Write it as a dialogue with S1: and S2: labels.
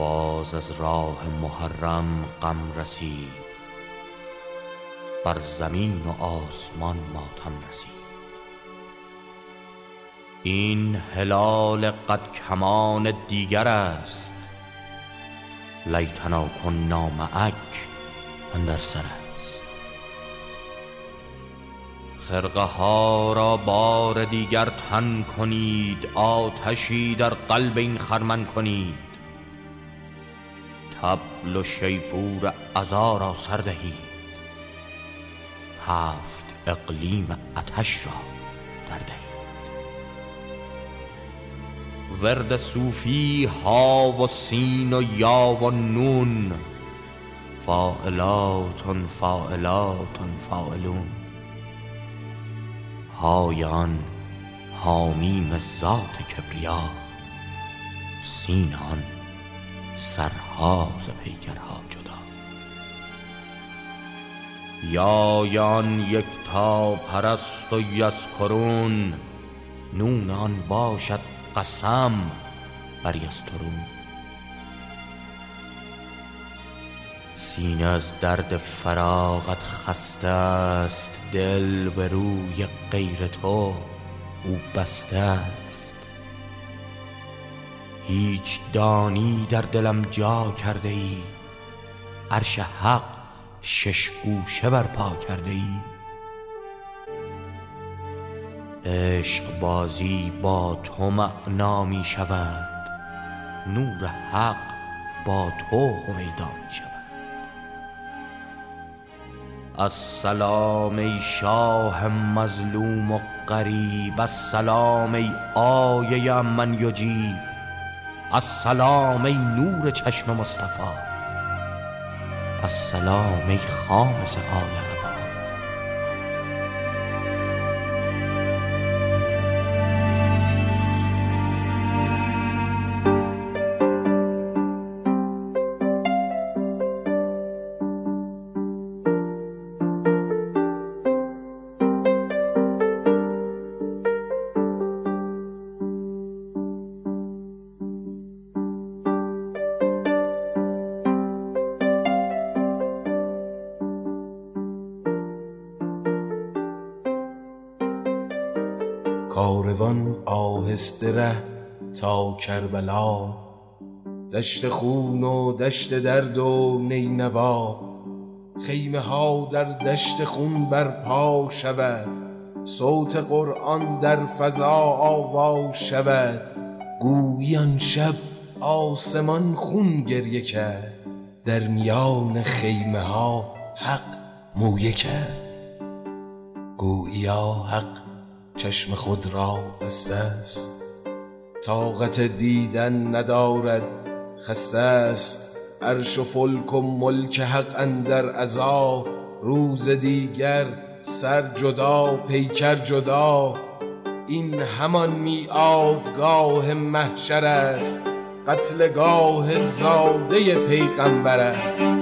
S1: باز از راه محرم غم رسید، بر زمین و آسمان ماتم رسید. این هلال قد کمان دیگر است، لیتنا کنا معک اندر سر است. خرقه ها را بار دیگر تن کنید، آتشی در قلب این خرمن کنید. طبل و شیپور عزا را سر دهید، هفت اقلیم آتش را در دهید. ورد صوفی ها و سین و یا و نون، فاعلاتن فاعلاتن فاعلون. های آن حامیم ذات کبریا، سین آن سرها ز پیکرها جدا. یایان یکتا پرست و یذکرون، نون آن باشد قسم بر یسترون. سینه از درد فراقت خسته است، دل به روی غیر تو او بسته است. هیچ دانی در دلم جا کرده ای، عرش حق شش گوشه برپا کرده ای. عشق بازی با تو معنا می شود، نور حق با تو هویدا می شود. السلام ای شاه مظلوم و غریب، السلام ای آیه من یجیب، السلام ای نور چشم مصطفی، السلام ای خامس آل عبا.
S2: کاروان آهسته ره تا کربلا، دشت خون و دشت درد و نینوا. خیمه ها در دشت خون برپا شود، صوت قرآن در فضا آوا شود. گویی آن شب آسمان خون گریه کرد، در میان خیمه ها حق مویه کرد. گوییا حق چشم خود را بسته است، طاقت دیدن ندارد خسته است. عرش و فلک و ملک حق اندر عزا، روز دیگر سر جدا پیکر جدا. این همان میعادگاه محشر است، قتلگاه زاده پیغمبر است.